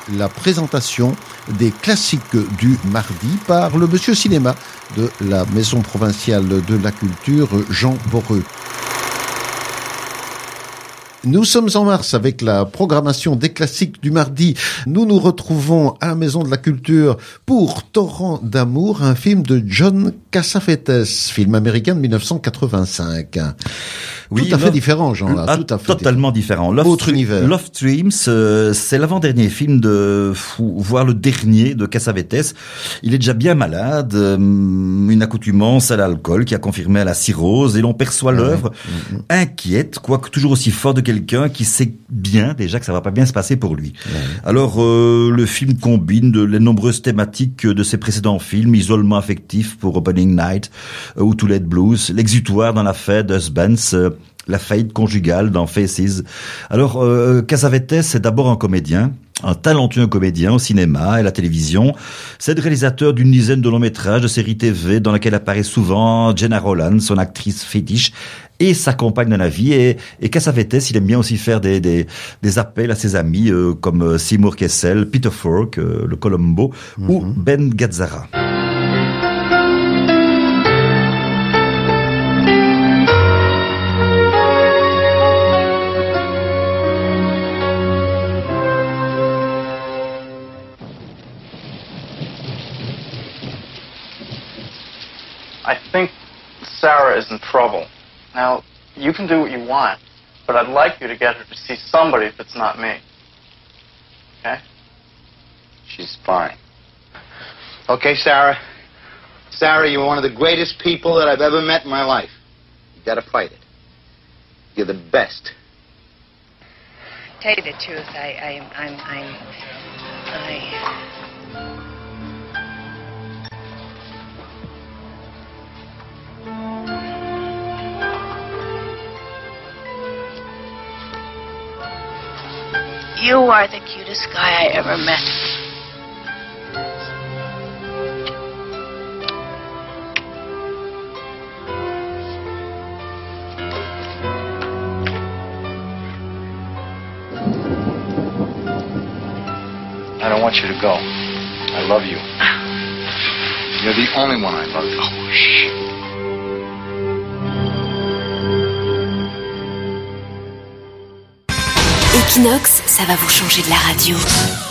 la présentation des classiques du mardi par le Monsieur Cinéma de la Maison provinciale de la culture, Jean Boreux. Nous sommes en mars avec la programmation des classiques du mardi. Nous nous retrouvons à la Maison de la Culture pour Torrent d'amour, un film de John Cassavetes, film américain de 1985. Oui, tout à fait différent, Jean. Là, tout à fait totalement différent. Autre univers. Love Dreams, c'est l'avant-dernier film voire le dernier de Cassavetes. Il est déjà bien malade, une accoutumance à l'alcool qui a confirmé à la cirrhose, et l'on perçoit l'œuvre inquiète, quoique toujours aussi fort de quelqu'un qui sait bien déjà que ça va pas bien se passer pour lui. Alors, le film combine les nombreuses thématiques de ses précédents films: isolement affectif pour Opening Night ou To Let Blues, l'exutoire dans l'affaire d'Husbands, la faillite conjugale dans Faces. Alors, Cassavetes est d'abord un comédien, un talentueux comédien au cinéma et à la télévision. C'est le réalisateur d'une dizaine de longs métrages, de séries TV dans lesquelles apparaît souvent Gena Rowlands, son actrice fétiche, et sa compagne dans la vie. Et Cassavetes, il aime bien aussi faire des appels à ses amis comme Seymour Cassel, Peter Falk, le Columbo, ou Ben Gazzara. I think Sarah is in trouble. Now, you can do what you want, but I'd like you to get her to see somebody that's not me. Okay? She's fine. Okay, Sarah. Sarah, you're one of the greatest people that I've ever met in my life. You gotta fight it. You're the best. Tell you the truth, You are the cutest guy I ever met. I don't want you to go. I love you. You're the only one I love. Oh, shh. Equinox, ça va vous changer de la radio.